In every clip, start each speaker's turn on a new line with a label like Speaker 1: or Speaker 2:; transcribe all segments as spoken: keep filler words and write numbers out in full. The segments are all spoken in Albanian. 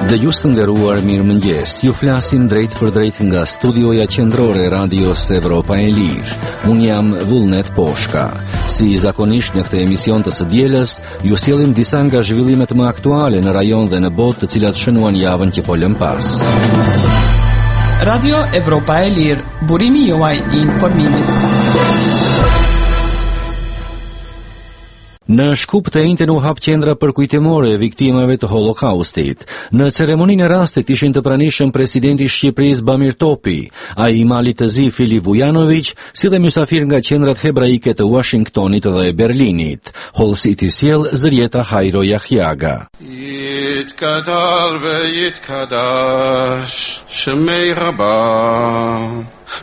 Speaker 1: Dëgjues të nderuar, mirëmëngjes. Ju flasim drejt për drejt nga studioja qendrore e Radios Evropa e Lirë. Unë jam Vullnet Poshka. Si zakonisht në këtë emision të së dielës, ju sjellim disa nga zhvillimet më aktuale në rajon dhe në botë, të cilat shënuan javën që po lëm pas.
Speaker 2: Radio Evropa e Lirë, burimi juaj i informimit.
Speaker 1: Në Shkup të njëjtën u hap qendra përkujtimore e viktimave të Holokaustit. Në ceremoninë e rastit ishin të pranishëm presidenti i Shqipërisë Bamir Topi, ai i Malit të Zi Fili Vujanović, si dhe mysafir nga qendrat hebraike të Washingtonit dhe Berlinit. Hollësit i sjell Zërieta Hajro Yahyaga.
Speaker 3: Yitkadar ve yitkadash shemei rabba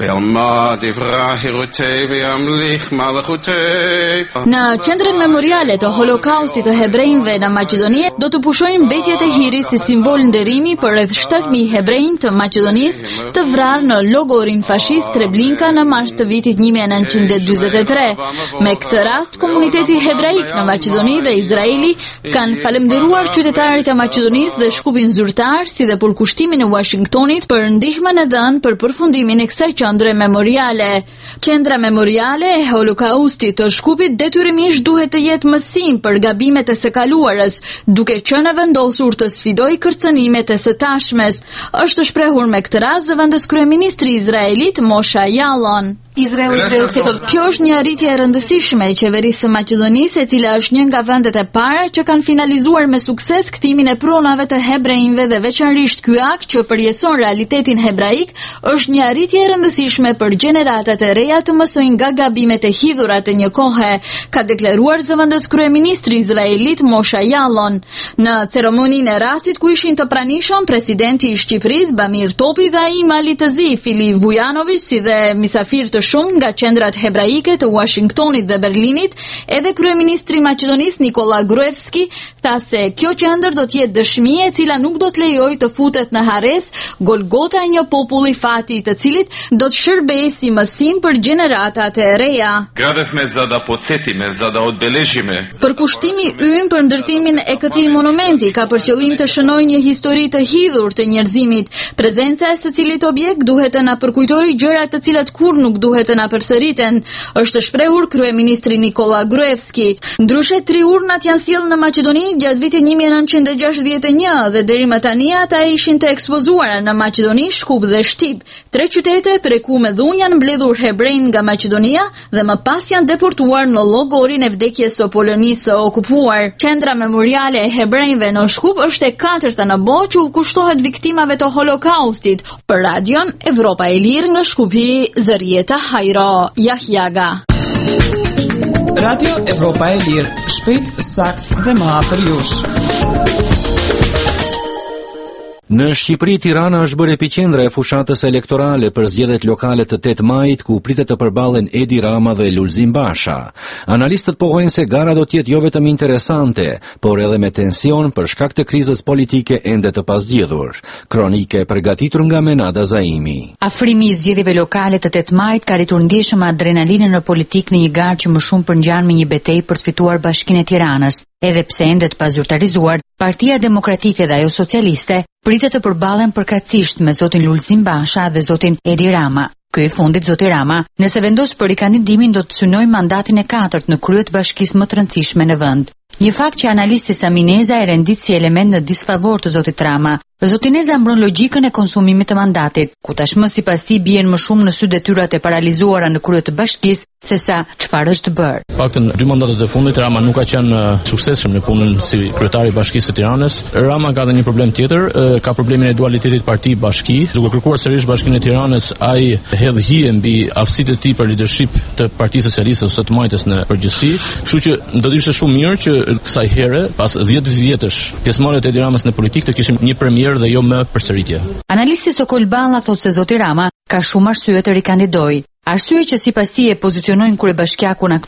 Speaker 4: Në qendrën memoriale të Holokaustit të hebrejve në Maqedoni do të pushojnë mbetjet e Hirit si simbol nderimi për rreth shtatë mijë hebrejnë të Maqedonisë të vrarë në llogorin fashist Treblinka në mars të vitit një mijë e nëntëqind e dyzet e tre. Me këtë rast, komuniteti hebraik në Maqedoni dhe Izraeli kanë falendëruar qytetarit e Maqedonisë dhe Shkupin zyrtar, si dhe përkushtimin e Washingtonit për ndihmën e dhënë për përfundimin e kësaj qendre memoriale. Qendra memoriale e Holokaustit të Shkupit detyrimisht duhet të jetë mësim për gabimet e së kaluarës, duke qenë vendosur të sfidojë kërcënimet e së tashmes. Është shprehur me këtë rast zëvendës kryeministri izraelit Moshe Yaalon. Izraeli Kjo është një arritje e rëndësishme e qeverisë së Maqedonisë, e cila është një nga vendet e para që kanë finalizuar me sukses kthimin e pronave të hebrejve dhe veçanërisht ky akt që përjetëson realitetin hebraik është një arritje e rëndësishme për gjeneratat e reja të mësojnë nga gabimet e hidhura të një kohe, ka deklaruar zëvendës kryeministri izraelit Moshe Yaalon. Në ceremoninë e rastit ku ishin të pranishëm presidenti i Shqipërisë Bamir Topi dhe ai i Malit të Zi Fili Vujanović, si dhe mysafir të shumë nga qendrat hebraike të Washingtonit dhe Berlinit, edhe kryeministri i Maqedonisë Nikola Gruevski tha se kjo qendër do të jetë dëshmi e cila nuk do të lejojë të futet në harres Golgota e një populli fati, të cilit do të shërbejë si mësim për gjeneratat e reja.
Speaker 3: Gradev me zada podsjetime, zada odbeležime.
Speaker 4: Përkushtimi ynë për ndërtimin e këtij monumenti ka për qëllim të shënojë një histori të hidhur të njerëzimit. Prezenca e secilit objekt duhet të na përkujtojë gjëra të cilat kur nuk duhet të na përsëriten, është shprehur kryeministri Nikola Gruevski. Ndryshe, tri urnat janë sjellë në Maqedoni gjatë vitit një mijë e nëntëqind e gjashtëdhjetë e një dhe deri më tani ata ishin të ekspozuara në Maqedoni, Shkup dhe Shtip, tre qytete për ku me dhunja janë mbledhur hebrejnë nga Maqedonia dhe më pas janë deportuar në llogorin e vdekjes së Polonisë së okupuar. Qendra memoriale e hebrejve në Shkup është e katërta në botë që u kushtohet viktimave të Holokaustit. Për Radion Evropa e Lirë nga Shkupi, Zërieta Hajro Yahyaga.
Speaker 2: Radio Evropa e Lirë, shpejt, sakt dhe më afër jush.
Speaker 1: Në Shqipëri, Tirana është bërë epiqendra e fushatës elektorale për zgjedhjet lokale të tetë majit, ku pritet të përballen Edi Rama dhe Lulzim Basha. Analistët pohojnë se gara do të jetë jo vetëm interesante, por edhe me tension për shkak të krizës politike ende të pasdjedhur. Kronike përgatitur nga Menada Zaimi.
Speaker 5: Afrimi i zgjedhjeve lokale të tetë majit ka rritur ndjeshëm adrenalinën në politikë në një garë që më shumë përngjan me një betejë për të fituar Bashkinë e Tiranës. Edhe pse ende të pazyrtarizuar, Partia Demokratike dhe ajo Socialiste pritet të përballen përkatësisht me zotin Lulzim Basha dhe zotin Edi Rama. Ky i fundit, zoti Rama, nëse vendos për rikandidimin, do të synojë mandatin e katërt në krye të bashkisë më të rëndësishme në vend. Një fakt që analisti Samineza e rendit si element në disfavor të zotit Rama. Zotineza mbron logjikën e konsumimit të mandatit, ku tashmë sipas tij bien më shumë në sy detyrat e paralizuara në krye të bashkisë se sa çfarë është bërë.
Speaker 6: Paktën dy mandatet e fundit Rama nuk ka qenë uh, suksesshëm në punën si kryetari i Bashkisë së Tiranës. Rama ka edhe një problem tjetër, uh, ka problemin e dualitetit parti-bashki. Duke kërkuar sërish Bashkinë e Tiranës, ai hedh hije mbi aftësitë e tij për leadership të Partisë Socialiste ose të majtës në përgjithësi. Kështu që do të ishte shumë mirë që kësaj here, pas dhjetë vjetësh pjesëmarrjes e Edi Ramës në politikë, të kishim një premier dhe jo më përsëritje.
Speaker 5: Analisti Sokol Balla thotë se zoti Rama ka shumë arsye të rikandidojë. Arsye që sipas tij e pozicionojnë kryebashkiakun aktual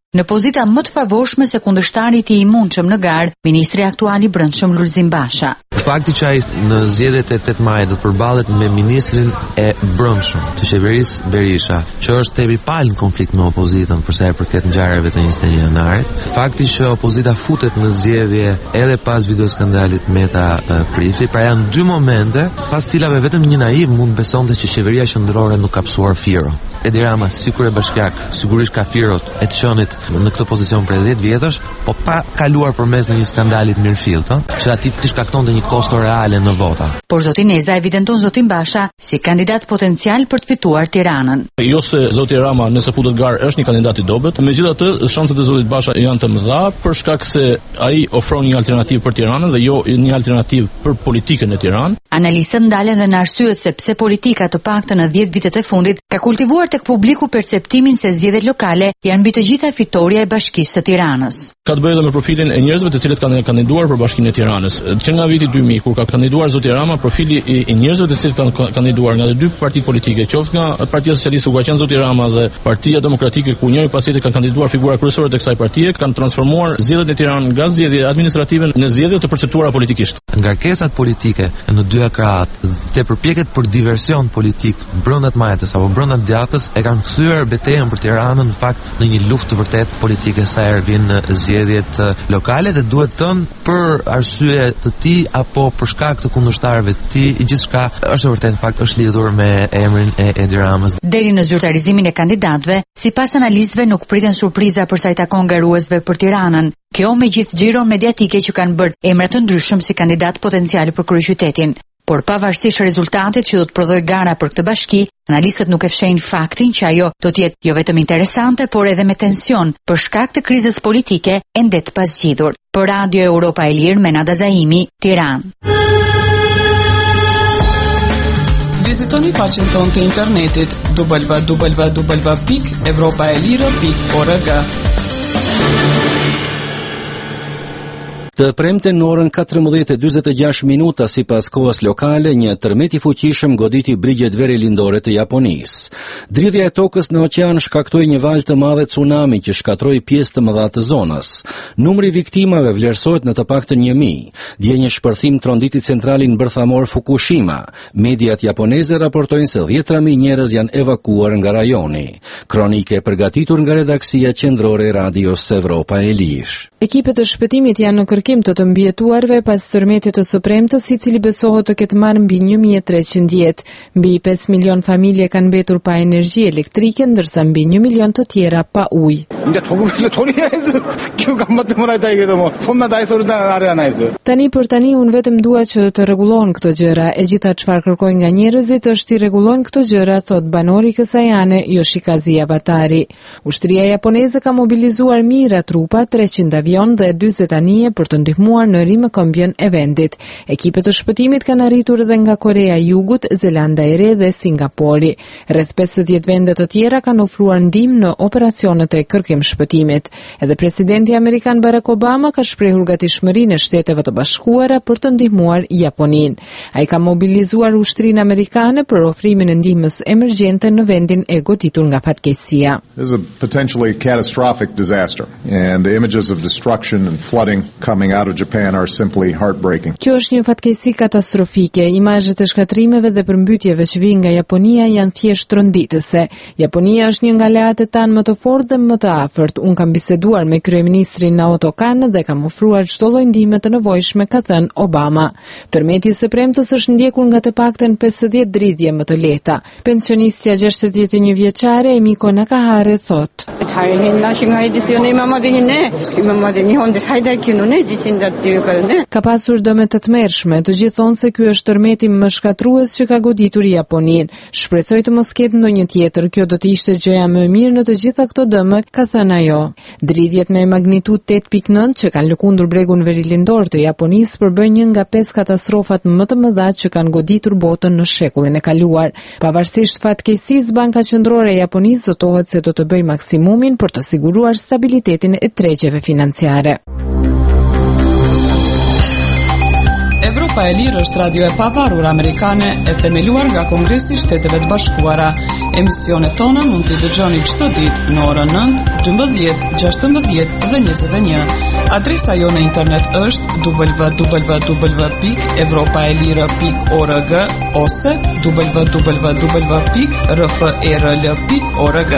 Speaker 5: në pozita më të favorshme se kundërshtarit i imunshëm në garë, ministri aktual i brendshëm Lulzim Basha.
Speaker 7: Fakti që ai në zgjedhjet e tetë majit do të përballet me ministrin e brendshëm të qeverisë Berisha, që është tepi palë në konflikt me opozitën për sa i përket ngjarjeve të njëzet e një janarit. Fakti që opozita futet në zgjedhje edhe pas videoskandalit Meta uh, Prifi, pra janë dy momente pas cilave vetëm një naiv mund besonte që qeveria qendrore nuk ka psuar firo. Edi Rama, sikur e bashkiak, sigurisht ka firot e të qenit në këtë pozicion për dhjetë vjetësh, po pa kaluar përmes në një skandalit mirëfillt, që aty të shkaktonte një kosto reale në vota.
Speaker 5: Por zoti Neza evidenton zotin Basha si kandidat potencial për të fituar Tiranën.
Speaker 6: Jo se zoti Rama nëse futet garë është një kandidat i dobët, megjithatë shanset e zotit Basha janë të mëdha për shkak se ai ofron një alternativë për Tiranën dhe jo një alternativë për politikën e Tiranës.
Speaker 5: Analistët ndalen dhe në arsyet se pse politika të paktën në dhjetë vitet e fundit ka kultivuar tek publiku perceptimin se zgjedhjet lokale janë mbi të gjitha fitoria e Bashkisë së Tiranës.
Speaker 6: Ka të bëjë edhe me profilin e njerëzve të cilët kanë kandiduar për Bashkinë e Tiranës. Që nga viti dy mijë kur ka kandiduar zoti Rama, profili i, i njerëzve të cilët kanë kandiduar nga të dy partitë politike, qoftë nga Partia Socialiste ku ka qenë zoti Rama dhe Partia Demokratike ku njëri pas tjetrit kanë kandiduar figura kryesore të kësaj partie, kanë transformuar zgjedhjet e Tiranës nga zgjedhje administrative në zgjedhje të përcaktuara politikisht.
Speaker 7: Ngarkesat politike në dy krahat dhe përpjekjet për diversion politik brenda të majtës apo brenda djatës e kanë kthyer betejën për Tiranën në fakt në një luftë të vërtet politike sa herë vijnë zgjedhjet lokale dhe duhet thënë për arsye të tij apo për shkak të kundërshtarëve të tij, gjithçka është vërtet në fakt është lidhur me emrin e Edi Ramës.
Speaker 5: Deri në zyrtarizimin e kandidatëve, sipas analistëve nuk priten surpriza për sa i takon garuesve për Tiranën. Kjo me gjithë xhiron mediatike që kanë bërë emra të ndryshëm si kandidat potencial për kryeqytetin. Por pavarësisht rezultatit që do të prodhojë gara për këtë bashki, analistët nuk e fshehin faktin që ajo do të jetë jo vetëm interesante, por edhe me tension për shkak të krizës politike ende të pazgjidhur. Për Radio Europa e Lirë, Menada Zaimi, Tiranë.
Speaker 2: Vizitoni faqen tonë të internetit w w w pikë evropaelire pikë org.
Speaker 1: Të premten në orën katërmbëdhjetë e dyzet e gjashtë minuta sipas kohës lokale, një tërmet i fuqishëm goditi brigjet verelindore të Japonisë. Dridhja e tokës në oqean shkaktoi një val të madh tsunami që shkatroi pjesë të mëdha të zonës. Numri i viktimave vlerësohet në të paktën një mijë. Dje një shpërthim tronditi centralin bërthamor Fukushima. Mediat japoneze raportojnë se dhjetra mijë njerëz janë evakuar nga rajoni. Kronike përgatitur nga redaksia qendrore e Radios Evropa e Lirë.
Speaker 8: Ekipet e shpëtimit janë në kërkim të të mbjetuarve pas tërmetit të së premtës, i cili besohet të ketë marrë mbi një mijë e treqind jetë. Mbi pesë milion familje kanë mbetur pa energji elektrike, ndërsa mbi një milion të tjera pa ujë. Tani për tani unë vetëm dua që të rregullohen këto gjëra. E gjitha çfarë kërkoj nga njerëzit është të rregullojnë këto gjëra, thot banori kësajane Yoshikaze Avatari. Ushtria japoneze ka mobilizuar mijëra trupa, treqind avion dhe dyzet anije për të ndihmuar në rimëkëmbjen e vendit. Ekipet të shpëtimit kanë arritur edhe nga Korea e Jugut, Zelanda e Re dhe Singapori. Rreth pesëdhjetë vende të tjera kanë ofruar ndihmë në operacionet e kërkim shpëtimit. Edhe presidenti amerikan Barack Obama ka shprehur gatishmërinë e Shteteve të Bashkuara për të ndihmuar Japoninë. Ai ka mobilizuar ushtrinë amerikane për ofrimin e ndihmës emergjente në vendin e goditur nga fatkeqësia.
Speaker 9: This is a potentially catastrophic disaster, and the images of destruction and flooding coming out of Japan are simply heartbreaking.
Speaker 8: Kjo është një fatkeqësi katastrofike. Imazhet e shkatrimeve dhe përmbytjeve që vijnë nga Japonia janë thjesht rënditëse. Japonia është një nga aleatët tanë më të fortë dhe më të afërt. Unë kam biseduar me kryeministrin Naoto Kan dhe kam ofruar çdo lloj ndihme të nevojshme, ka thënë Obama. Tërmeti së premtës është ndjekur nga të paktën pesëdhjetë dridhje më të lehta. Pensionistja gjashtëdhjetë e një vjeçare Emiko Nakahare thotë: Ka pasur dëme të tmerrshme, të gjithë thonë se ky është tërmeti më shkatrues që ka goditur Japoninë. Shpresoj të mos ketë ndonjë tjetër, kjo do të ishte gjëja më e mirë në të gjitha këto dëme, ka thënë ajo. Dridhjet me magnitudë tetë pikë nëntë që kanë lëkundur bregun verilindor të Japonisë përbën një nga pesë katastrofat më të mëdha që kanë goditur botën në shekullin e kaluar. Pavarësisht fatkeqësisë, Banka Qendrore e Japonisë zotohet se do të bëjë maksimumin për të siguruar stabilitetin e tregjeve financiare.
Speaker 2: Evropa e Lirë është radio e pavarur amerikane e themeluar nga Kongresi i Shteteve të Bashkuara. Emisionet tona mund t'i dëgjoni çdo ditë në orën nëntë, dymbëdhjetë, gjashtëmbëdhjetë dhe njëzet e një. Adresa jo në internet është w w w pikë evropaelire pikë org ose w w w pikë r f e r l pikë org.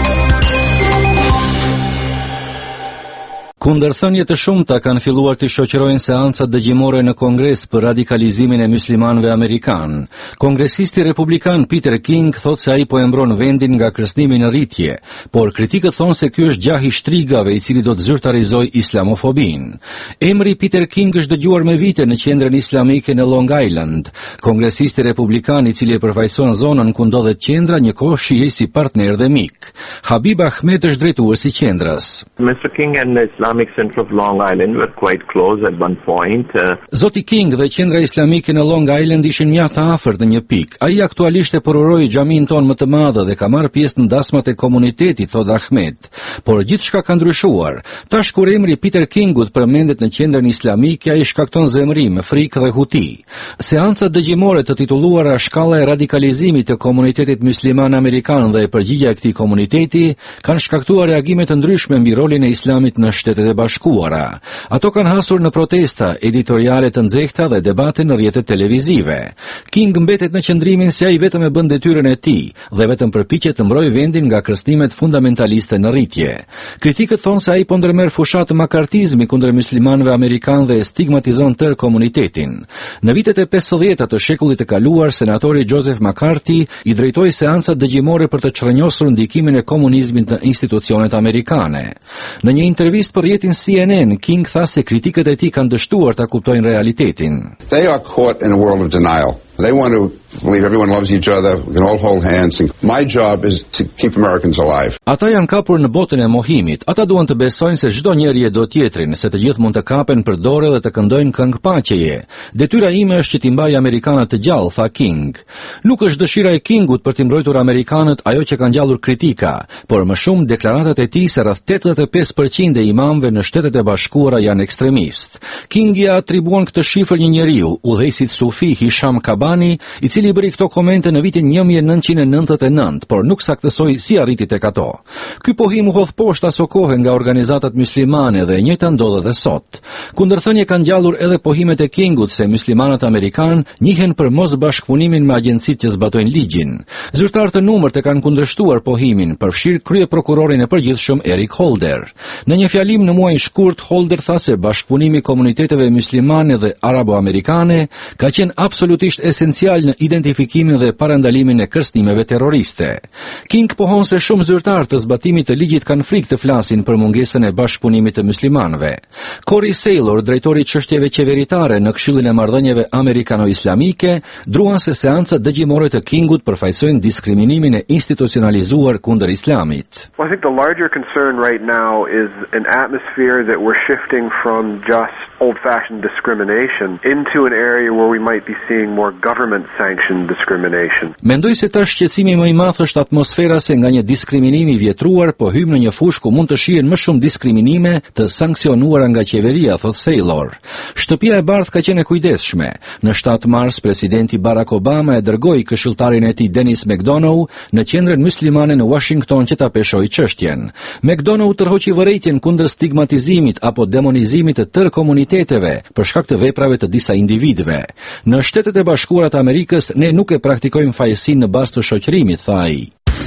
Speaker 1: Kundërthënie të shumta kanë filluar të shoqërojnë seancat dëgjimore në Kongres për radikalizimin e muslimanëve amerikan. Kongresisti republikan Peter King thot se ai po e mbron vendin nga kërcënimi në rritje, por kritikët thonë se ky është gjahi shtrigave i cili do të zyrtarizojë islamofobin. Emri Peter King është dëgjuar me vite në qendrën islamike në Long Island. Kongresisti republikan i cili e përfaqëson zonën ku ndodhet qendra njëkohë shihej si partner dhe mik. Habib Ahmed është drejtuesi i qendrës.
Speaker 10: mister King and the Islamic Center of Long Island were quite close at one point. Uh...
Speaker 1: Zoti King dhe qendra islamike në Long Island ishin mjaft të afërt në një pikë. Ai aktualisht e përoroi xhamin ton më të madh dhe ka marrë pjesë në dasmat e komunitetit, thot Ahmed. Por gjithçka ka ndryshuar. Tash kur emri Peter Kingut përmendet në qendrën islamike, ai shkakton zemrim, frikë dhe huti. Seancat dëgjimore të titulluara Shkalla e radikalizimit të komunitetit musliman amerikan dhe përgjigjja e këtij komuniteti kanë shkaktuar reagime të ndryshme mbi rolin e islamit në Shtetet e Bashkuara. Ato kanë hasur në protesta, editoriale të nxehta dhe debate në rrjetet televizive. King mbetet në qëndrimin se ai vetëm e bën detyrën e tij dhe vetëm përpiqet të mbrojë vendin nga kërcënimet fundamentaliste në rritje. Kritikët thonë se ai po ndërmerr fushat të makartizmi kundër muslimanëve amerikanë dhe stigmatizon tërë komunitetin. Në vitet e pesëdhjetë të shekullit të kaluar, senatori Joseph McCarthy i drejtoi seanca dëgjimore për të çrrënjosur ndikimin e komunizmit në institucionet amerikane. Në një intervistë për rrjetin C N N, King tha se kritikët e tij kanë dështuar ta kuptojnë realitetin.
Speaker 11: They are caught in a world of denial. They want to believe everyone loves each other, we can all hold hands. And my job is to keep Americans alive.
Speaker 1: Ata janë kapur në botën e mohimit. Ata duan të besojnë se çdo njeri e do tjetrin, se të gjithë mund të kapen për dorë dhe të këndojnë këngë paqeje. Detyra ime është që t'i mbaj amerikanët të gjallë, tha King. Nuk është dëshira e Kingut për t'i mbrojtur amerikanët ajo që kanë gjallur kritika, por më shumë deklaratat e tij se rreth tetëdhjetë e pesë përqind e imamëve në Shtetet e Bashkuara janë ekstremist. King ja atribuon këtë shifër një njeriu, udhëheqësit sufi Hisham Kabani, i cili bëri këto komente në vitin një mijë e nëntëqind e nëntëdhjetë e nëntë, por nuk saktësoi si arriti tek ato. Ky pohim u hodh poshtë aso kohë nga organizatat muslimane dhe e njëjta ndodh edhe sot. Kundërthënie kanë ngjallur edhe pohimet e Kingut se muslimanët amerikan njihen për mos bashkëpunimin me agjencitë që zbatojnë ligjin. Zyrtar të numërt e kanë kundërshtuar pohimin, përfshir kryeprokurorin e përgjithshëm Eric Holder. Në një fjalim në muajin shkurt, Holder tha se bashkëpunimi i komuniteteve muslimane dhe arabo-amerikane ka qenë absolutisht esencial në identifikimin dhe parandalimin e kërcënimeve terroriste. King pohon se shumë zyrtar të zbatimit të ligjit kanë frikë të flasin për mungesën e bashkëpunimit të muslimanëve. Corey Saylor, drejtori i çështjeve qeveritare në Këshillin e Marrëdhënieve Amerikano-Islamike, druan se seancat dëgjimore të Kingut përfaqësojnë diskriminimin e institucionalizuar kundër Islamit.
Speaker 12: Well, I think the larger concern right now is an atmosphere that we're shifting from just old-fashioned discrimination into an area where we might be seeing more government-sanctioned discrimination.
Speaker 1: Mendoj se tash shqetësimi më i madh është atmosfera se nga një diskriminim i vjetruar po hym në një fushë ku mund të shihen më shumë diskriminime të sankcionuara nga qeveria, thot Saylor. Shtëpia e Bardhë ka qenë e kujdesshme. Në shtatë mars, presidenti Barack Obama e dërgoi këshilltarin e tij Dennis McDonough në qendrën muslimane në Washington që ta peshojë çështjen. McDonough tërhoqi vërejtjen kundër stigmatizimit apo demonizimit të tërë komuniteteve për shkak të veprave të disa individëve. Në Shtetet e Bashkuara të Amerikës ne nuk e praktikojmë fajësinë në bazë të shoqërimit, tha ai.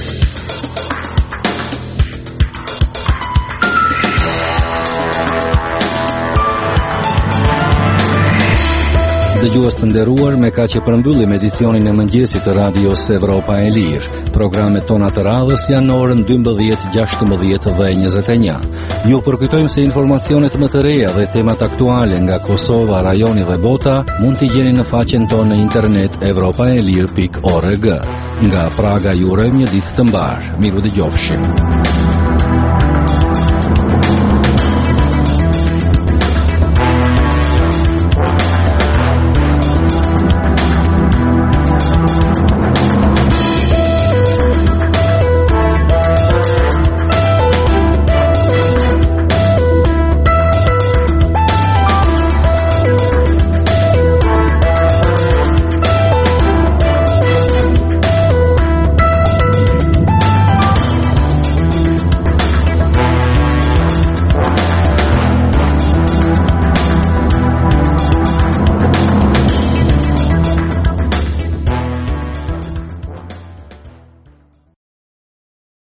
Speaker 1: Dëgjues të nderuar, me kaq e përmbyllim edicionin e mëngjesit të radios Evropa e Lirë. Programet tona të radhës janë në orën dymbëdhjetë, gjashtëmbëdhjetë dhe njëzet e një. Ju përkujtojmë se informacionet më të reja dhe temat aktuale nga Kosova, rajoni dhe bota mund t'i gjeni në faqen tonë në internet evropaelir pikë org. Nga Praga ju urojmë një ditë të mbar. Miru dëgjofshim.